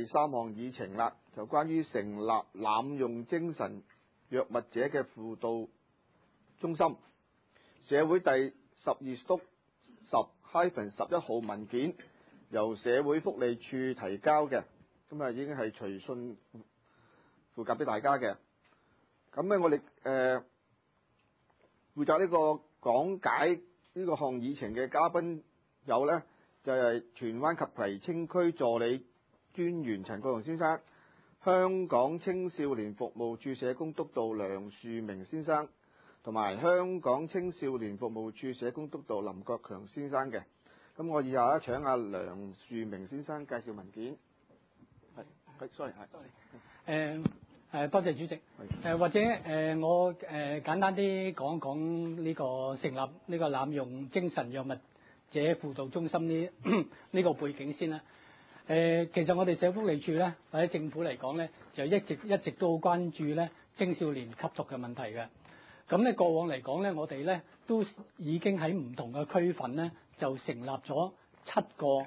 第3項議程啦，就關於成立濫用精神藥物者嘅輔導中心。社會第12/10-11號文件由社會福利署提交嘅，咁已經係隨信附夾俾大家嘅。咁咧，我哋負責呢個講解呢個項議程嘅嘉賓有呢，就係荃灣及葵青區助理專員陳國雄先生，香港青少年服務處社工督導梁樹明先生，同埋香港青少年服務處社工督導林國強先生嘅。咁我以下請阿梁樹明先生介紹文件。sorry， 多謝主席。或者我簡單啲講講呢個成立呢個濫用精神藥物者輔導中心呢個背景先啦。其實我哋社福利署咧，或者政府嚟講咧，就一直都好關注咧青少年吸毒嘅問題嘅。咁咧過往嚟講咧，我哋咧都已經喺唔同嘅區份咧，就成立咗7個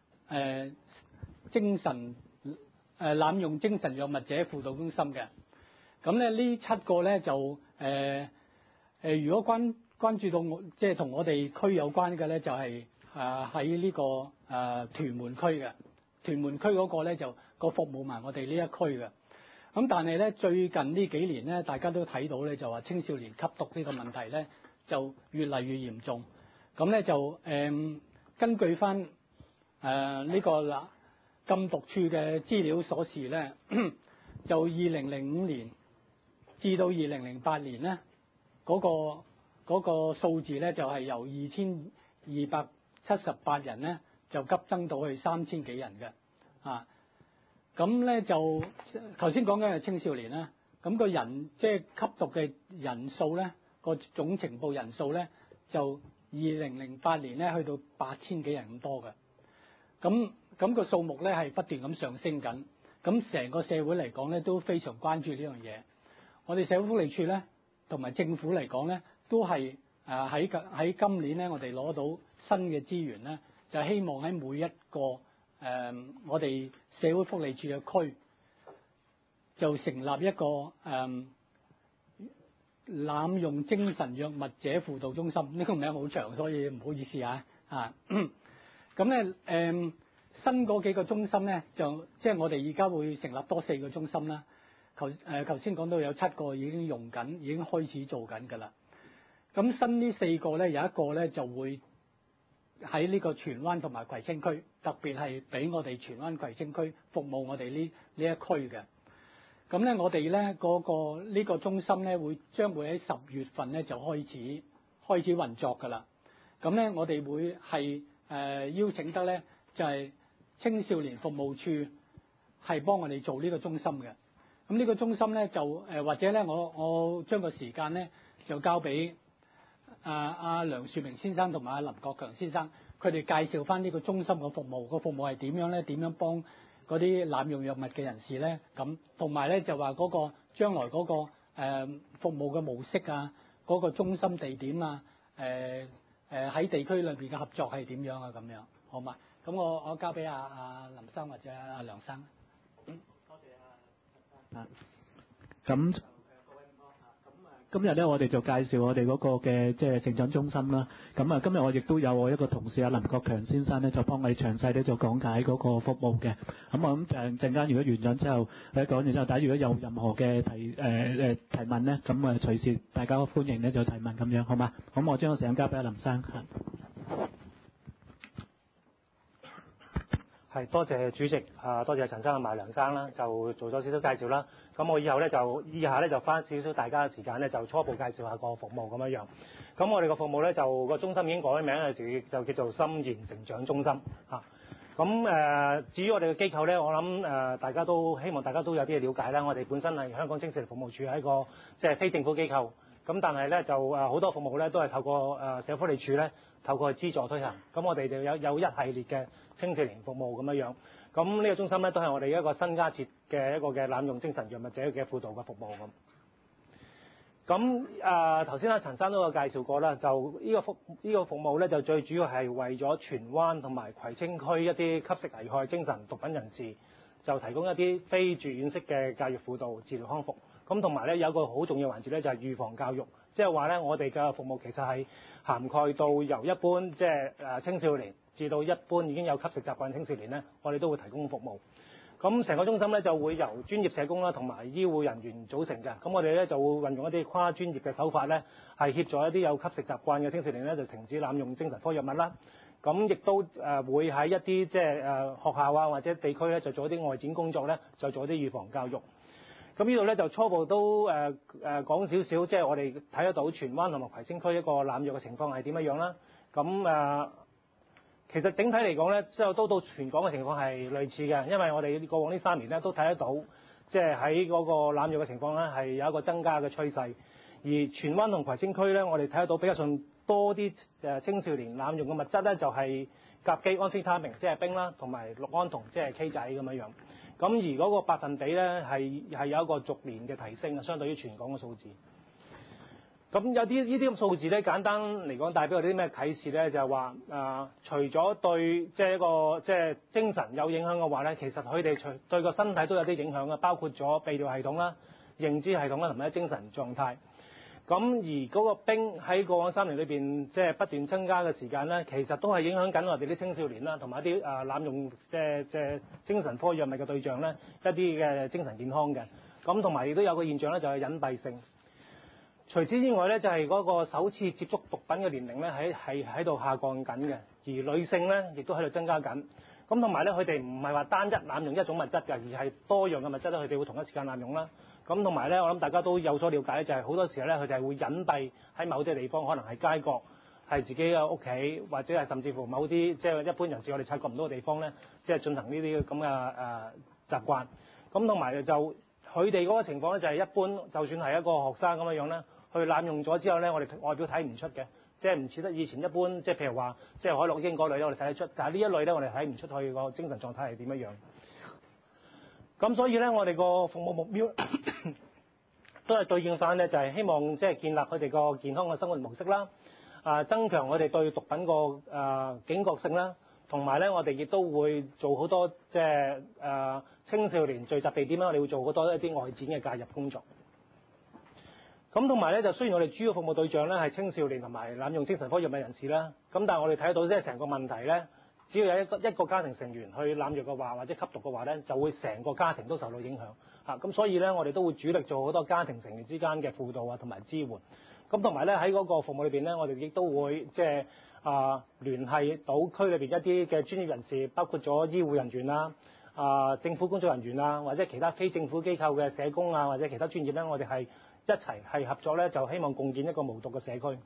濫用精神藥物者輔導中心嘅。咁咧呢7個咧就如果關注到即係同我哋區有關嘅咧，就係喺呢個屯門區嘅。屯門區嗰個咧就個服務埋我哋呢一區嘅。咁但係咧最近呢幾年咧，大家都睇到咧就話青少年吸毒呢個問題咧就越嚟越嚴重。咁咧就根據翻呢個禁毒處嘅資料所示咧，就2005年至到2008年咧嗰個數字咧就係由2278人咧就急增到去3000幾人嘅。咁咧就頭先講緊係青少年啦，咁個人即係吸毒嘅人數咧，個總呈報人數咧就2008年咧去到8000幾人咁多嘅。咁個數目咧係不斷咁上升緊。咁成個社會嚟講咧都非常關注呢樣嘢。我哋社會福利署咧同埋政府嚟講咧都係喺今年咧我哋攞到新嘅資源咧，就希望喺每一個我哋社會福利署嘅區就成立一個濫用精神藥物者輔導中心。呢個名好長，所以唔好意思啊。咁咧新嗰幾個中心咧就即係我哋而家會成立多4個中心啦。頭先講到有7個已經用緊，已經開始做緊㗎啦。咁新呢4個咧有一個咧就會喺呢個荃灣同埋葵青區，特別係俾我哋荃灣葵青區服務我哋呢一區嘅。咁咧我哋咧呢個中心咧將會喺10月份咧就開始運作㗎啦。咁咧我哋會係邀請得咧就係青少年服務處係幫我哋做呢個中心嘅。咁呢個中心咧就或者咧我將個時間咧就交俾阿梁樹明先生同埋阿林國強先生，佢哋介紹翻呢個中心嘅服務，個服務係點樣咧？點樣幫嗰啲濫用藥物嘅人士咧？咁同埋咧就話嗰個將來嗰個服務嘅模式啊，嗰個中心地點啊，喺地區裏邊嘅合作係點樣啊？咁樣好嘛？咁我交俾阿林生或者阿梁生。多謝阿陳生。 咁今日咧，我哋就介紹我哋嗰個嘅即係成長中心啦。咁今日我亦都有我一個同事阿林國強先生咧，就幫我哋詳細咧就講解嗰個服務嘅。咁我諗陣間如果完咗之後，講完之後，大家如果有任何嘅提問咧，咁隨時大家歡迎咧就提問咁樣，好嘛？咁我將個時間交俾阿林生。 係，多謝主席，多謝陳生同埋梁生啦，就做咗少少介紹啦。咁我以下咧就花少少大家嘅時間咧，就初步介紹下個服務咁樣樣。咁我哋個服務咧就個中心已經改咗名啦，就叫做心言成長中心嚇。咁至於我哋嘅機構咧，我諗希望大家都有啲嘅了解啦。我哋本身係香港青少年服務處，係一個即係非政府機構。咁但係咧就好多服務咧都係透過社福利署咧透過資助推行。咁我哋就有一系列嘅青少年服務咁樣樣。咁呢個中心咧都係我哋一個新加設嘅一個嘅濫用精神藥物者嘅輔導嘅服務咁。咁頭先陳生都有介紹過啦，就呢個服務咧就最主要係為咗荃灣同埋葵青區一啲吸食危害精神毒品人士， 就提供一啲非住院式嘅教育輔導、治療康復。咁同埋咧有一個好重要環節咧就係預防教育，即係話咧我哋嘅服務其實係涵蓋到由一般即係青少年至到一般已經有吸食習慣嘅青少年咧，我哋都會提供服務。咁成個中心咧就會由專業社工啦同埋醫護人員組成嘅。咁我哋咧就會運用一啲跨專業嘅手法咧，係協助一啲有吸食習慣嘅青少年咧就停止濫用精神科藥物啦。咁亦都會喺一啲即係學校啊或者地區咧就做一啲外展工作咧，就做一啲預防教育。咁呢度咧就初步都講少少，即係我哋睇得到荃灣同埋葵青區一個濫藥嘅情況係點樣啦。咁其實整體嚟講咧，之後都到全港嘅情況係類似嘅，因為我哋過往呢3年咧都睇得到，即係喺嗰個濫藥嘅情況咧係有一個增加嘅趨勢。而荃灣同葵青區咧，我哋睇得到比較上多啲青少年濫用嘅物質咧，就係甲基安非他命，即係冰啦，同埋氯胺酮，即係 K 仔咁樣樣。咁而嗰個百分比咧係有一個逐年嘅提升啊，相對於全港嘅數字。咁有啲呢啲咁數字咧，簡單嚟講帶俾我哋啲咩啟示咧？就係話除咗對即係一個即係精神有影響嘅話咧，其實佢哋對個身體都有啲影響嘅，包括咗泌尿系統啦、認知系統啦同埋精神狀態。咁而嗰個冰喺過往3年裏邊即係不斷增加嘅時間咧，其實都係影響緊我哋啲青少年啦，同埋一啲濫用即係精神科藥物嘅對象咧，一啲嘅精神健康嘅。咁同埋亦都有個現象咧，就係隱蔽性。除此之外咧，就係嗰個首次接觸毒品嘅年齡咧，喺度下降緊嘅，而女性咧亦都喺度增加緊。咁同埋咧，佢哋唔係話單一濫用一種物質嘅，而係多樣嘅物質咧，佢哋會同一時間濫用啦。咁同埋咧，我諗大家都有所了解，就係好多時候咧，佢哋係會隱蔽喺某啲地方，可能係街角、係自己嘅屋企，或者係甚至乎某啲即係一般人士我哋察覺唔到嘅地方咧，即係進行呢啲咁嘅習慣。咁同埋就佢哋嗰個情況咧，就係一般，就算係一個學生咁樣樣咧，佢濫用咗之後咧，我哋外表睇唔出嘅，即係唔似得以前一般，即係譬如話，即係海洛因嗰類咧，我哋睇得出，但係呢一類咧，我哋睇唔出佢個精神狀態係點樣樣。咁所以咧，我哋個服務目標都係對應翻咧，就係希望即係建立佢哋個健康嘅生活模式啦，增強我哋對毒品個警覺性啦，同埋咧，我哋亦都會做好多即係青少年聚集地點啦，我哋會做好多一啲外展嘅介入工作。咁同埋咧，就雖然我哋主要服務對象咧係青少年同埋濫用精神科藥物人士啦，咁但係我哋睇到即係成個問題咧，只要有一個家庭成員去濫藥嘅話，或者吸毒嘅話咧，就會成個家庭都受到影響嚇。咁所以咧，我哋都會主力做好多家庭成員之間嘅輔導啊，同埋支援。咁同埋咧，喺嗰個服務裏邊咧，我哋亦都會即係聯繫到區裏邊一啲嘅專業人士，包括咗醫護人員啦、政府工作人員啊，或者其他非政府機構嘅社工啊，或者其他專業咧，我哋係一齊係合作咧，就希望共建一個無毒嘅社區。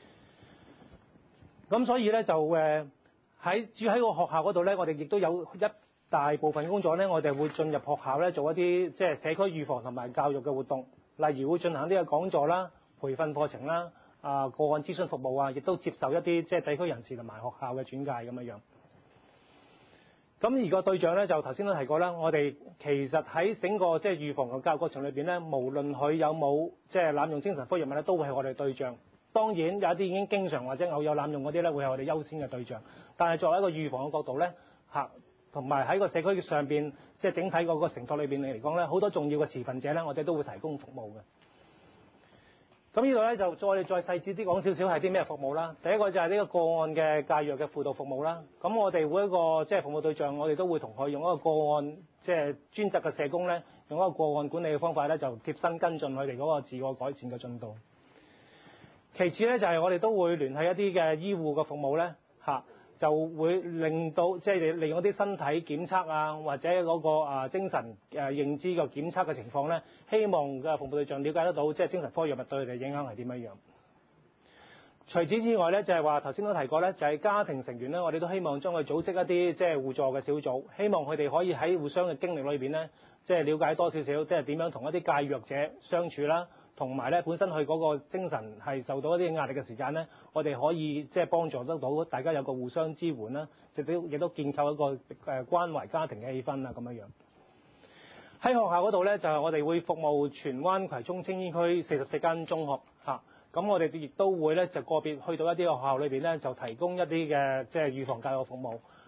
咁所以咧就至於喺個學校嗰度咧，我哋亦都有一大部分工作咧，我哋會進入學校咧做一啲即係社區預防同埋教育嘅活動，例如會進行呢個講座啦、培訓課程啦、個案諮詢服務啊，亦都接受一啲即係地區人士同埋學校嘅轉介咁樣樣。咁而個對象咧就頭先都提過啦，我哋其實喺整個即係預防嘅教育過程裏邊咧，無論佢有冇即係濫用精神科藥物咧，都會係我哋對象。當然有一啲已經經常或者偶有濫用嗰啲咧，會係我哋優先嘅對象。但係作為一個預防嘅角度咧，同埋喺個社區上邊，即係整體嗰個承托裏邊嚟講咧，好多重要嘅持份者咧，我哋都會提供服務嘅。咁呢度咧就我哋再細緻啲講少少係啲咩服務啦。第一個就係呢個個案嘅介入嘅輔導服務啦。咁我哋每一個即係服務對象，我哋都會同佢用一個個案即係專責嘅社工咧，用一個個案管理嘅方法咧，就貼身跟進佢哋嗰個自我改善嘅進度。其次咧就係我哋都會聯繫一啲嘅醫護嘅服務咧，就會令到即係利用一啲身體檢測啊，或者嗰個精神認知嘅檢測嘅情況咧，希望嘅服務對象了解得到即係精神科藥物對佢哋影響係點樣樣。除此之外咧，就係話頭先都提過咧，就係家庭成員咧，我哋都希望將佢組織一啲即係互助嘅小組，希望佢哋可以喺互相嘅經歷裏邊咧，即係了解多少少，即係點樣同一啲戒藥者相處啦。同埋咧，本身佢嗰個精神係受到一啲壓力嘅時間咧，我哋可以即係幫助得到大家有個互相支援啦，亦都建構一個關懷家庭嘅氣氛啊咁樣樣。喺學校嗰度咧，就係我哋會服務荃灣葵涌青衣區44間中學嚇，咁我哋亦都會咧就個別去到一啲學校裏邊咧，就提供一啲嘅即係預防教育服務。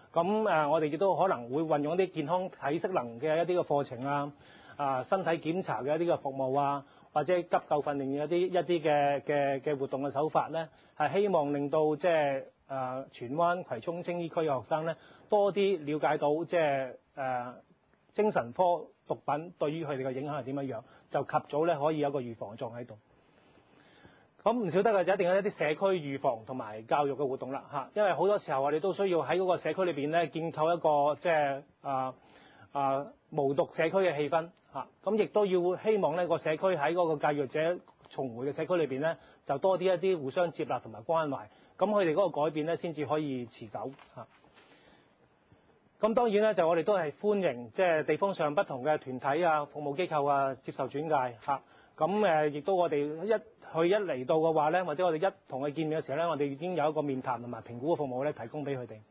我哋亦都可能會運用一啲健康體適能嘅一啲嘅課程身體檢查嘅一啲嘅服務或者急救訓練嘅一啲嘅活動嘅手法咧，係希望令到即係荃灣葵涌青衣區嘅學生咧多啲了解到即係精神科毒品對於佢哋嘅影響係點樣樣，就及早咧可以有一個預防作用喺度。咁唔少得嘅就一定有一啲社區預防同埋教育嘅活動啦嚇，因為好多時候我哋都需要喺嗰個社區裏邊咧建構一個即係無毒社區嘅氣氛嚇，咁亦都要希望呢個社區喺嗰個戒藥者重回嘅社區裏邊咧，就多啲一啲互相接納同埋關懷，咁佢哋嗰個改變咧先至可以持久嚇。咁當然咧就我哋都係歡迎即係地方上不同嘅團體服務機構接受轉介嚇。咁亦都我哋一嚟到嘅話咧，或者我哋一同佢見面嘅時候咧，我哋已經有一個面談同埋評估嘅服務咧，提供俾佢哋。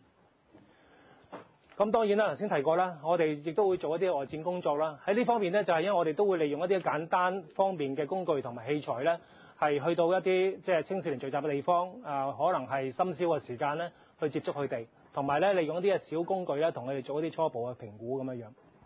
咁當然啦，頭先提過啦，我哋亦都會做一啲外展工作啦。喺呢方面咧，就係因為我哋都會利用一啲簡單方便嘅工具同埋器材咧，係去到一啲即係青少年聚集嘅地方，可能係深宵嘅時間咧，去接觸佢哋，同埋咧利用一啲嘅小工具咧，同佢哋做一啲初步嘅評估咁樣樣。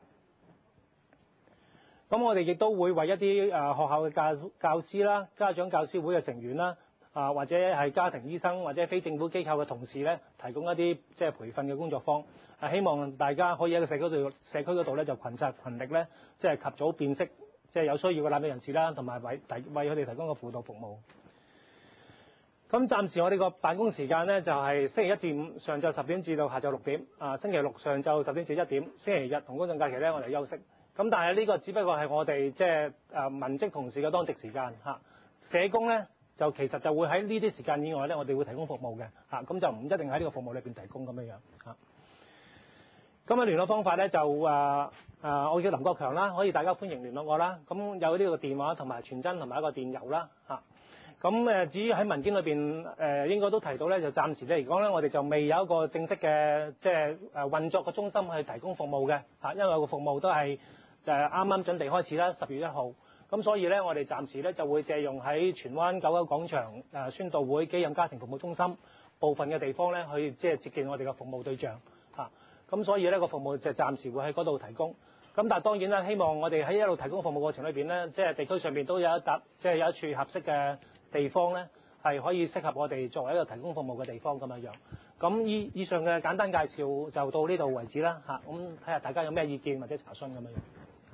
咁我哋亦都會為一啲學校嘅教師啦、家長教師會嘅成員啦，或者係家庭醫生或者非政府機構嘅同事咧，提供一啲即係培訓嘅工作坊，希望大家可以喺個社區嗰度咧就群策群力咧，即係及早辨識即係有需要嘅濫用人士啦，同埋為佢哋提供個輔導服務。咁暫時我哋個辦公時間咧就係星期一至五上晝10點至到下晝6點，星期六上晝10點至1點，星期日同公眾假期咧我哋休息。咁但係呢個只不過係我哋即係文職同事嘅當值時間嚇，社工咧就其實就會喺呢啲時間以外咧，我哋會提供服務嘅嚇，咁就唔一定喺呢個服務裏邊提供咁樣樣嚇。咁嘅聯絡方法咧就我叫林國強啦，可以大家歡迎聯絡我啦。咁有呢個電話同埋傳真同埋一個電郵啦嚇。咁至於喺文件裏邊應該都提到咧，就暫時咧嚟講咧，我哋就未有一個正式嘅即係運作嘅中心去提供服務嘅嚇，因為個服務都係啱啱準備開始啦，10月1號。咁所以咧，我哋暫時咧就會借用喺荃灣99廣場宣道會基任家庭服務中心部分嘅地方咧，去即係接見我哋嘅服務對象嚇。咁所以呢個服務就暫時會喺嗰度提供。咁但係當然啦，希望我哋喺一路提供服務過程裏邊咧，即係地區上邊都有即係有一處合適嘅地方咧，係可以適合我哋作為一個提供服務嘅地方咁樣樣。咁以上嘅簡單介紹就到呢度為止啦嚇。咁睇下大家有咩意見或者查詢咁樣樣。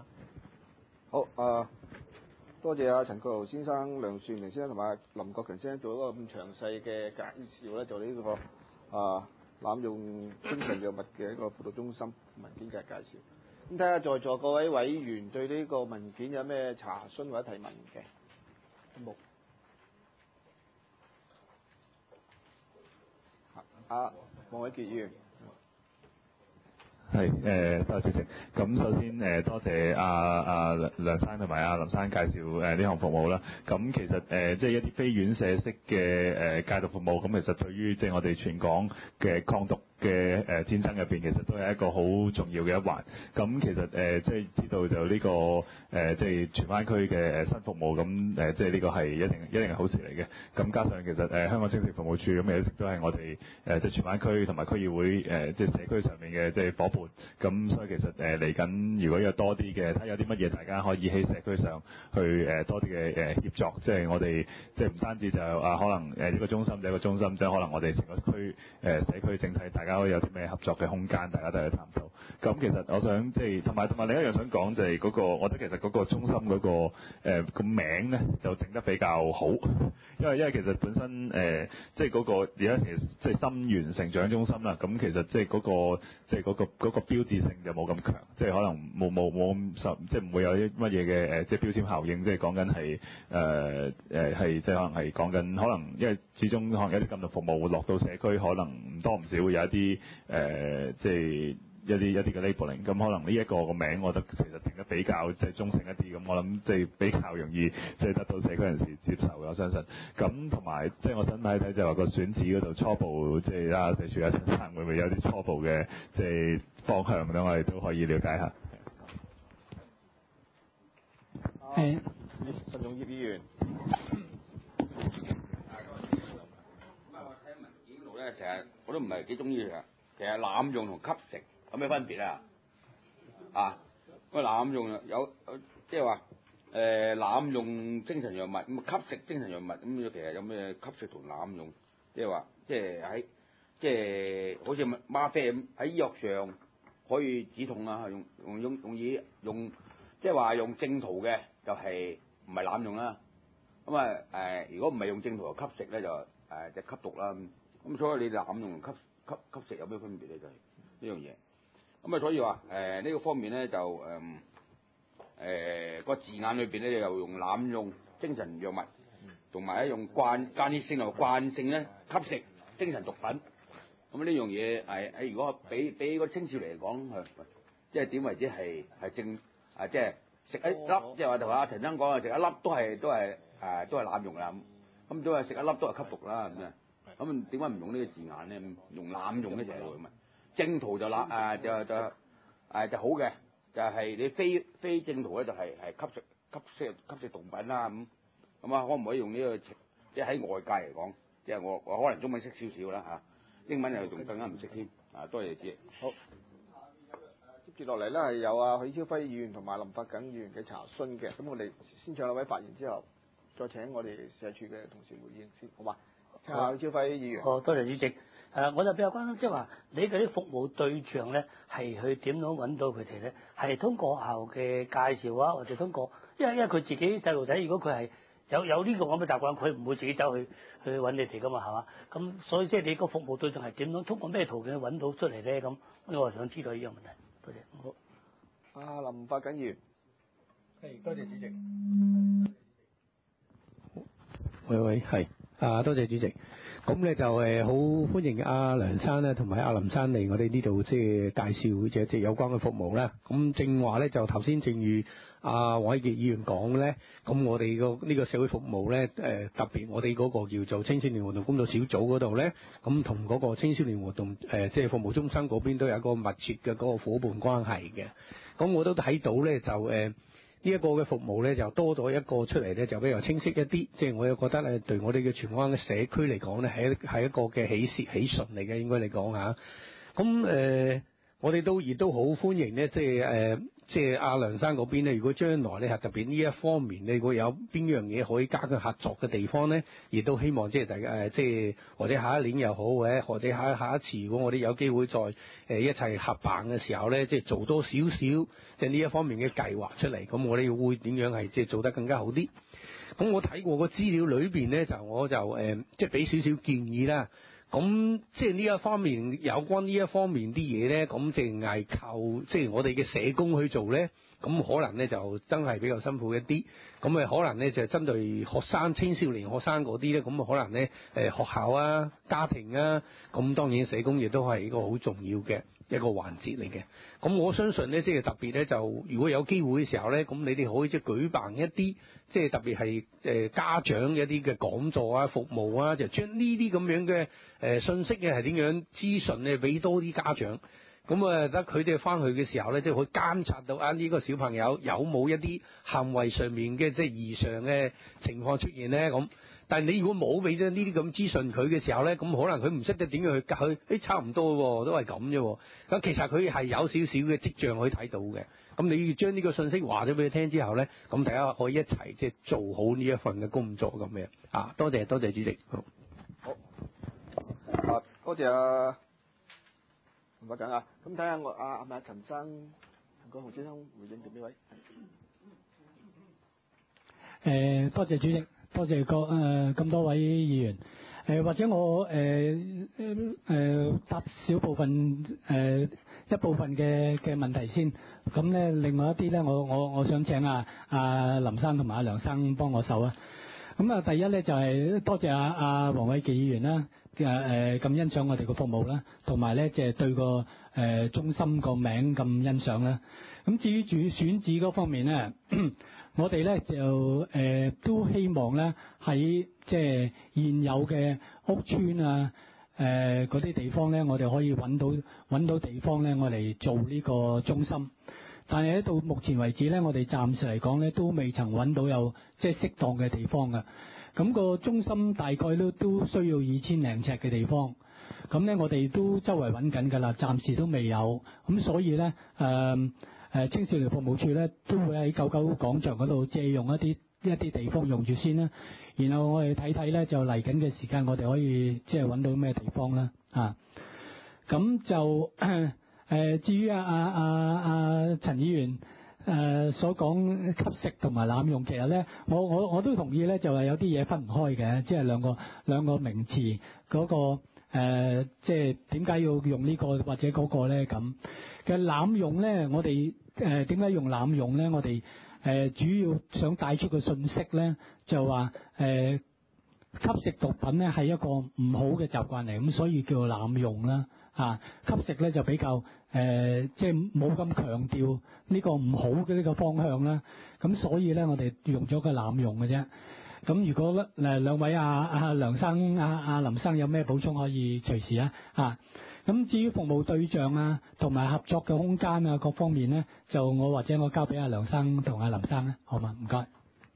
好多謝陳國豪先生、梁樹寧先生同埋林國強先生做一個咁詳細嘅介紹咧，就呢個濫用精神藥物嘅一個輔導中心文件嘅介紹。咁睇下在座各位委員對呢個文件有咩查詢或者提問嘅？冇。黃偉傑議員。 係多謝主席。咁首先多謝梁生同埋林生介紹呢項服務啦。咁其實即係一啲非院舍式嘅戒毒服務，咁其實對於即係我哋全港嘅抗毒嘅戰爭入邊，其實都係一個好重要嘅一環。咁其實即係知道就呢個即係荃灣區嘅新服務，咁即係呢個係一定係好事嚟嘅。咁加上其實香港精神服務處咁一直都係我哋即係荃灣區同埋區議會即係社區上面嘅即係夥伴。咁所以其實嚟緊如果有多啲嘅睇有啲乜嘢大家可以喺社區上去多啲嘅協作，即係我哋即係唔單止就可能呢個中心就一個中心，即係可能我哋成個區社區整體大家可以有啲咩合作嘅空間，大家都去探討。咁其實我想即係同埋另一樣想講就係嗰個，我覺得其實嗰個中心嗰個名咧就整得比較好，因為其實本身即係嗰個而家其實即係心源成長中心啦，咁其實即係嗰個標誌性就冇咁強，即係可能冇咁即係唔會有啲乜嘢嘅即係標籤效應，即係講緊係係即係可能係講緊可能因為始終可能有啲禁毒服務會落到社區，可能唔多唔少會有一啲即係一啲嘅 labeling，咁可能呢一個名，我覺得其實定得比較即係中性一啲，咁我諗即係比較容易即係得到社區人士接受嘅，我相信。咁同埋即係我想睇睇就話個選址嗰度初步，即係社署陳生會唔會有啲初步嘅即係方向咧？我哋都可以了解下。 陳仲業議員。 我睇文件度咧，成日我都唔係幾中意嘅。 其實濫用同吸食有咩分別啊？啊，咁濫用有即係話濫用精神藥物，咁吸食精神藥物，咁其實有咩吸食同濫用？即係話即係好似嗎啡咁喺醫學上可以止痛啊，用即係話用正途嘅就係唔係濫用啦。咁如果唔係用正途吸食咧就吸毒啦。咁所以你濫用同吸食有咩分別咧？就係呢樣嘢。咁所以話呢個方面咧就個字眼裏邊咧又用濫用精神藥物，同埋用間歇性同慣性咧吸食精神毒品。咁呢樣嘢如果俾個青少年嚟講，即係點為之係正即係食一粒，即係話同阿陳生講食一粒都係濫用啦。咁都係食一粒都係吸毒啦。咁點解唔用呢個字眼咧？用濫用咧就係咁啊。正途就就好嘅，就係你非正途咧就係吸食毒品啦。咁可唔可以用呢個即係喺外界嚟講，即係我可能中文識少少啦嚇，英文又仲更加唔識添。多謝主席。 好，接住落嚟咧係有許超輝議員同埋林發瑾議員嘅查詢嘅，咁我哋先請兩位發言之後，再請我哋社署嘅同事回應先，好嘛？許超輝議員。 多謝主席。我就比較關心，即係話你嗰啲服務對象咧，係去點樣揾到佢哋咧？係通過學校嘅介紹啊，或者通過，因為佢自己細路仔，如果佢係有呢個咁嘅習慣，佢唔會自己走去揾你哋噶嘛，係嘛？咁所以即係你個服務對象係點樣？通過咩途徑揾到出嚟咧？咁我係想知道呢樣問題。多謝。 好。林發瑾議員。 係，多謝主席。 喂，係多謝主席。咁咧就好歡迎阿梁生咧，同埋阿林生嚟我哋呢度即係介紹即係有關嘅服務啦。咁正話咧就頭先正如阿黃偉傑議員講咧，咁我哋呢個社會服務咧特別我哋嗰個叫做青少年活動工作小組嗰度咧，咁同嗰個青少年活動即係服務中心嗰邊都有一個密切嘅嗰個夥伴關係嘅。咁我都睇到咧就呢一個嘅服務咧就多咗一個出嚟咧，就比較清晰一啲。即係我又覺得咧，對我哋嘅荃灣嘅社區嚟講咧，係一個嘅喜訊嚟嘅，應該嚟講嚇。咁我哋亦都好歡迎咧，即係阿梁生嗰邊咧，如果將來咧特別呢一方面咧，如果有邊樣嘢可以加強合作嘅地方咧，亦都希望即係大家即係或者下一年又好，或者下一次如果我哋有機會再一齊合辦嘅時候咧，即係做多少少即係呢一方面嘅計劃出嚟，咁我哋會點樣係即係做得更加好啲？咁我睇過個資料裏邊咧，我就即係俾少少建議啦。咁即係呢一方面有關呢一方面啲嘢咧，咁淨係靠即係我哋嘅社工去做咧，咁可能咧就真係比較辛苦一啲。咁可能咧就針對學生、青少年學生嗰啲咧，咁可能咧學校啊、家庭啊，咁當然社工亦都係一個好重要嘅一個環節嚟嘅。咁我相信咧，即係特別咧，就如果有機會嘅時候咧，咁你哋可以即係舉辦一啲，即係特別係家長一啲嘅講座啊、服務啊，就將呢啲咁樣嘅信息嘅係點樣資訊咧，俾多啲家長。咁得佢哋翻去嘅時候咧，即係可以監察到呢個小朋友有冇一啲行為上面嘅即係異常嘅情況出現咧咁。但係你如果冇俾咗呢啲咁資訊佢嘅時候咧，咁可能佢唔識得點樣去教佢，差唔多喎，都係咁啫。咁其實佢係有少少嘅跡象可以睇到嘅。咁你要將呢個信息話咗俾佢聽之後咧，咁大家可以一齊即係做好呢一份嘅工作咁樣。多謝主席。好。 多謝林發瑾啊。咁睇下我係咪陳生、陳國雄先生回應定呢位？ 多謝主席。多謝咁多位議員。或者我答少部分一部分嘅問題先。咁咧，另外一啲咧，我想請阿林生同埋阿梁生幫我手啊。咁第一咧就係多謝阿黃偉傑議員啦，咁欣賞我哋個服務啦，同埋咧即係對個中心個名咁欣賞啦。咁至於選址嗰方面咧，我哋咧就都希望咧喺即係現有嘅屋邨啊嗰啲地方咧，我哋可以揾到地方咧，我嚟做呢個中心。但係到目前為止咧，我哋暫時嚟講咧都未曾揾到有即係適當嘅地方嘅。咁個中心大概都需要2000零尺嘅地方。 咁咧我哋都周圍揾緊㗎啦，暫時都未有。咁所以咧青少年服務處咧都會喺九九廣場嗰度借用一啲地方用住先啦。然後我哋睇睇咧，就嚟緊嘅時間，我哋可以即係揾到咩地方啦啊。咁就至於陳議員所講吸食同埋濫用，其實咧我都同意咧，就係有啲嘢分唔開嘅，即係兩個名詞嗰個即係點解要用呢個或者嗰個咧咁嘅濫用咧？我哋點解用濫用咧？我哋主要想帶出個信息咧，就話吸食毒品咧係一個唔好嘅習慣嚟，咁所以叫做濫用啦。吸食咧就比較即係冇咁強調呢個唔好嘅呢個方向啦。咁所以咧，我哋用咗個濫用嘅啫。咁如果兩位梁生林生有咩補充，可以隨時啊。咁至於服務對象同埋合作嘅空間各方面咧，就我交俾梁生同林生啦，好嘛？唔該。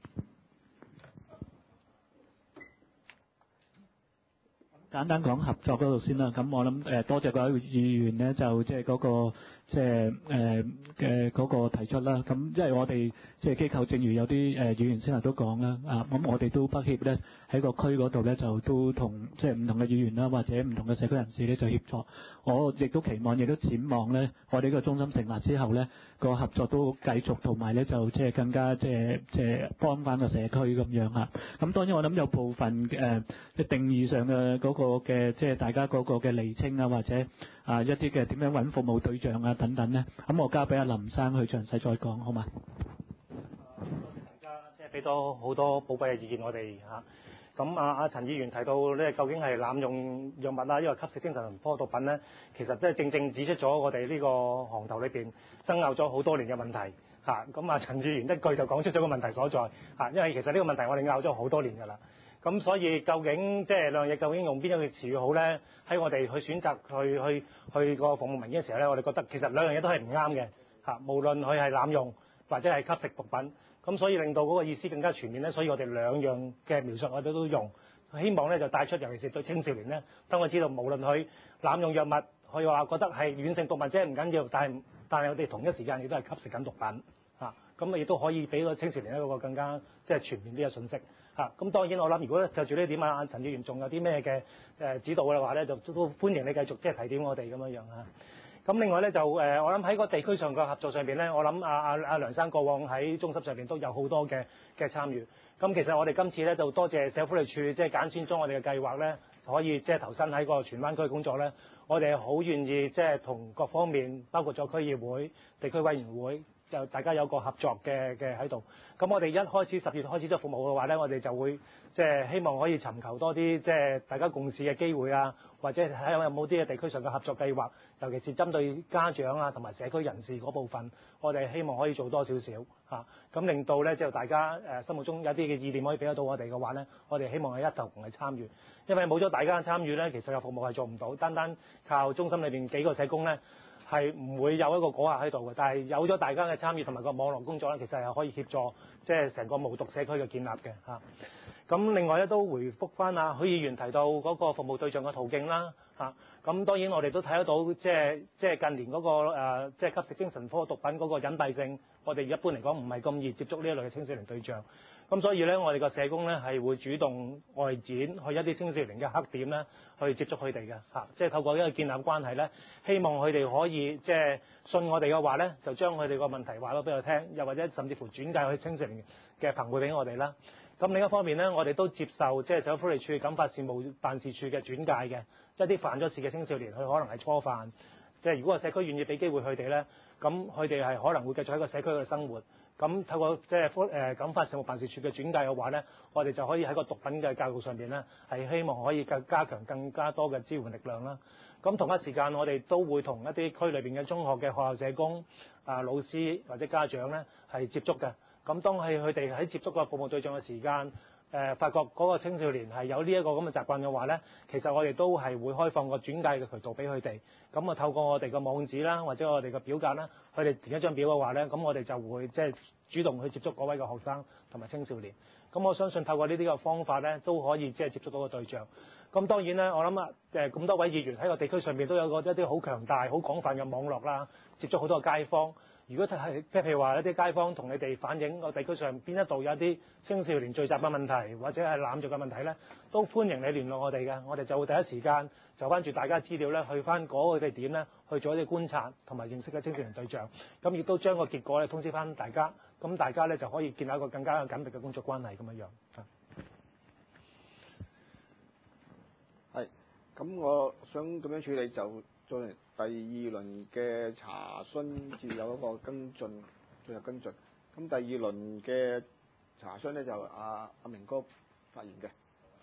簡單講合作嗰度先啦，咁我諗多謝各位議員咧，就即係嗰個即係嘅嗰個提出啦。咁因為我哋即係機構，正如有啲議員先頭都講啦，咁我哋都不協咧喺個區嗰度咧，就都同即係唔同嘅議員啦，或者唔同嘅社區人士咧就協助。我亦都期望，亦都展望咧，我哋呢個中心成立之後咧，個合作都繼續，同埋咧就即係更加即係幫翻個社區咁樣嚇。咁當然我諗有部分嘅定義上嘅嗰個嘅即係大家嗰個嘅釐清或者一啲嘅點樣揾服務對象等等咧，咁我交俾阿林生去詳細再講，好嘛？ 大家即係俾多好多寶貴嘅意見我哋嚇。咁陳議員提到咧，究竟係濫用藥物因為吸食精神科毒品咧，其實即係正正指出咗我哋呢個行頭裏邊爭拗咗好多年嘅問題嚇。咁陳議員一句就講出咗個問題所在嚇，因為其實呢個問題我哋拗咗好多年㗎啦。咁所以究竟即係兩樣嘢究竟用邊一個詞語好咧？喺我哋去選擇去個服務文件嘅時候咧，我哋覺得其實兩樣嘢都係唔啱嘅嚇。無論佢係濫用或者係吸食毒品，咁所以令到嗰個意思更加全面咧。所以我哋兩樣嘅描述我哋都用，希望咧就帶出，尤其是對青少年咧，等佢知道無論佢濫用藥物，佢話覺得係軟性毒物啫唔緊要，但係我哋同一時間亦都係吸食緊毒品嚇。咁亦都可以俾個青少年一個更加即係全面啲嘅信息。咁當然我諗，如果就住呢點陳議員仲有啲咩嘅指導嘅話咧，就都歡迎你繼續即係提點我哋咁樣嚇。咁另外咧就我諗喺個地區上嘅合作上邊咧，我諗阿梁生過往喺中心上邊都有好多嘅參與。咁其實我哋今次咧就多謝社會福利處即係揀選咗我哋嘅計劃咧，可以即係投身喺個荃灣區嘅工作咧。我哋好願意即係同各方面，包括咗區議會、地區委員會，就大家有個合作嘅喺度。咁我哋一開始10月開始咗服務嘅話咧，我哋就會即係希望可以尋求多啲即係大家共事嘅機會或者睇下有冇啲嘅地區上嘅合作計劃，尤其是針對家長同埋社區人士嗰部分，我哋希望可以做多少少咁令到咧就大家心目中有啲嘅意見可以俾得到我哋嘅話咧，我哋希望係一同去參與，因為冇咗大家嘅參與咧，其實個服務係做唔到，單靠中心裏邊幾個社工咧係唔會有一個果效喺度嘅。但係有咗大家嘅參與同埋個網絡工作咧，其實係可以協助即係成個無毒社區嘅建立嘅咁另外咧都回覆翻許議員提到嗰個服務對象嘅途徑啦咁當然我哋都睇得到即係近年嗰個即係吸食精神科毒品嗰個隱蔽性，我哋一般嚟講唔係咁易接觸呢一類嘅青少年對象。咁所以咧，我哋個社工咧係會主動外展去一啲青少年嘅黑點咧，去接觸佢哋嘅即係透過一個建立關係咧，希望佢哋可以即係信我哋嘅話咧，就將佢哋個問題話咗俾佢聽，又或者甚至乎轉介去青少年嘅朋輩俾我哋啦。咁另一方面咧，我哋都接受即係社會福利處感化事務辦事處嘅轉介嘅，一啲犯咗事嘅青少年，佢可能係初犯，即係如果個社區願意俾機會佢哋咧，咁佢哋係可能會繼續喺個社區嘅生活。咁透過即係感化事務辦事處嘅轉介嘅話咧，我哋就可以喺個毒品嘅教育上邊咧，係希望可以加強更加多嘅支援力量啦。咁同一時間，我哋都會同一啲區裏邊嘅中學嘅學校社工老師或者家長咧係接觸嘅。咁當佢哋喺接觸個服務對象嘅時間，發覺嗰個青少年係有呢一個咁嘅習慣嘅話咧，其實我哋都係會開放個轉介嘅渠道俾佢哋。咁透過我哋個網址啦，或者我哋個表格啦，佢哋填一張表嘅話咧，咁我哋就會即係主動去接觸嗰位嘅學生同埋青少年。咁我相信透過呢啲嘅方法咧，都可以即係接觸到個對象。 咁當然啦，我諗啊咁多位議員喺個地區上面都有一啲好強大、好廣泛嘅網絡啦，接觸好多嘅街坊。如果係譬如話一啲街坊同你哋反映個地區上邊一度有一啲青少年聚集嘅問題，或者係濫dụng嘅問題咧，都歡迎你聯絡我哋嘅，我哋就會第一時間就翻住大家資料咧，去翻嗰個地點咧去做一啲觀察同埋認識嘅青少年對象，咁亦都將個結果咧通知翻大家，咁大家咧就可以建立一個更加緊密嘅工作關係咁樣樣。 係，咁我想咁樣處理就進行第二輪嘅查詢，至有一個跟進，進入跟進。咁第二輪嘅查詢咧就阿明哥發言嘅。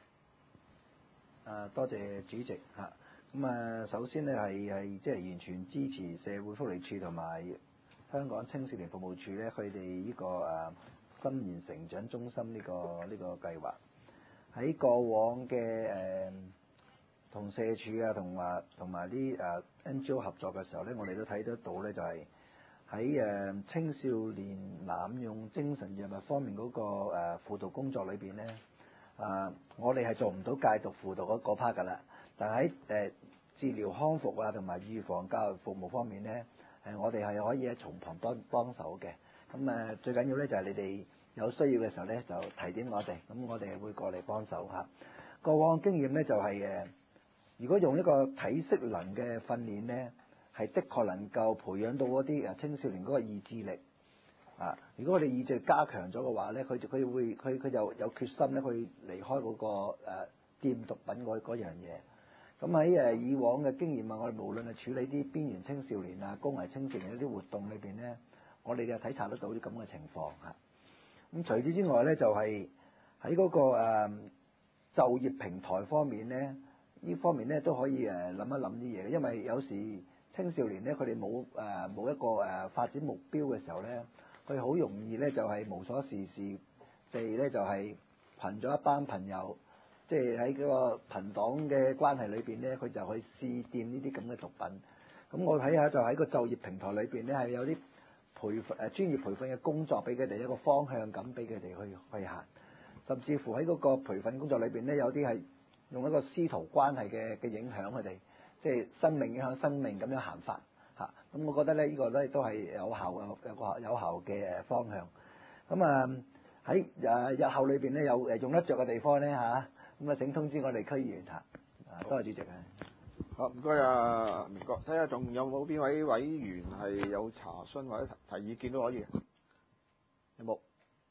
多謝主席嚇。咁首先咧係即係完全支持社會福利署同埋香港青少年服務處咧，佢哋呢個心研成長中心呢個計劃喺過往嘅同社署啊，同埋啲NGO 合作嘅時候咧，我哋都睇得到咧，就係喺青少年濫用精神藥物方面嗰個輔導工作裏邊咧，我哋係做唔到戒毒輔導嗰 part 㗎啦。但喺治療康復啊，同埋預防教育服務方面咧，我哋係可以喺從旁幫手嘅。咁最緊要咧就係你哋有需要嘅時候咧，就提點我哋，咁我哋會過嚟幫手嚇。過往經驗咧就係如果用一個體適能嘅訓練咧，係的確能夠培養到嗰啲青少年嗰個意志力啊！如果我哋意志力加強咗嘅話咧，佢就有決心咧去離開嗰個掂毒品嗰樣嘢。咁喺以往嘅經驗啊，我哋無論係處理啲邊緣青少年啊、高危青少年一啲活動裏邊咧，我哋就體察得到啲咁嘅情況嚇。咁除此之外咧，就係喺嗰個就業平台方面咧。呢方面咧都可以諗一諗啲嘢，因為有時青少年咧佢哋冇一個發展目標嘅時候咧，佢好容易咧就係無所事事地咧就係群咗一班朋友，即係喺嗰個朋黨嘅關係裏邊咧，佢就去試掂呢啲咁嘅毒品。咁我睇下就喺個就業平台裏邊咧係有啲專業培訓嘅工作俾佢哋一個方向感俾佢哋去行，甚至乎喺嗰個培訓工作裏邊咧有啲係用一個師徒關係嘅影響佢哋，即係生命影響生命咁樣行法嚇。咁我覺得咧呢個咧都係有效嘅方向。咁喺日後裏邊咧有用得着嘅地方咧嚇，咁請通知我哋區議員嚇。多謝主席啊。 好，唔該啊，明哥，睇下仲有冇邊位委員係有查詢或者提意見都可以。有冇？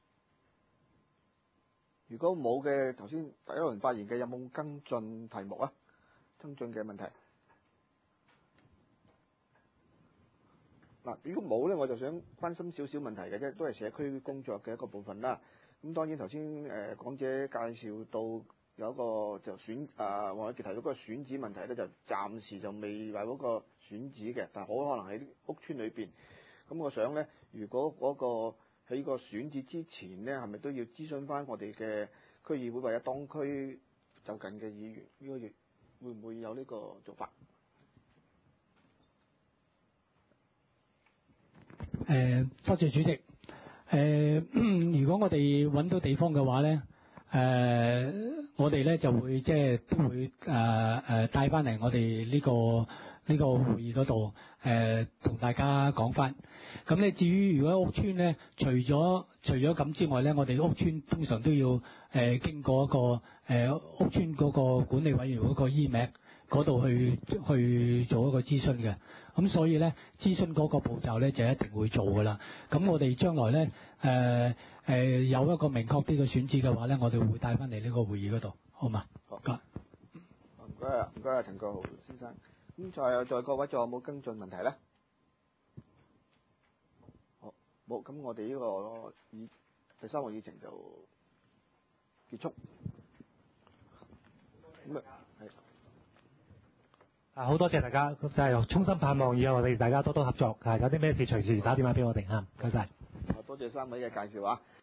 如果冇嘅，頭先第一輪發言嘅有冇跟進題目啊？跟進嘅問題嗱，如果冇咧，我就想關心少少問題嘅啫，都係社區工作嘅一個部分啦。咁當然頭先講者介紹到有一個就黃偉傑提到嗰個選址問題咧，就暫時就未話嗰個選址嘅，但係好可能喺啲屋邨裏邊。咁我想咧，如果嗰個喺個選址之前咧，係咪都要諮詢翻我哋嘅區議會或者當區就近嘅議員？呢個月會唔會有呢個做法？ 多謝主席。如果我哋揾到地方嘅話咧，我哋咧就會即係都會帶翻嚟我哋呢個會議嗰度同大家講翻。咁咧至於如果屋邨咧，除咗咁之外咧，我哋屋邨通常都要經過一個屋邨嗰個管理委員會嗰個 email 嗰度去做一個諮詢嘅。咁所以咧諮詢嗰個步驟咧就一定會做㗎啦。咁我哋將來咧有一個明確啲嘅選址嘅話咧，我哋會帶翻嚟呢個會議嗰度，好嘛？好。 唔該啊，陳國豪先生。咁在各位仲有冇跟進問題咧？好，冇。咁我哋呢個第三個議程就結束。咁係。 好多謝大家，就係衷心盼望以後我哋大家多多合作，有啲咩事隨時打電話俾我哋嚇，唔該晒。 多謝三位嘅介紹啊！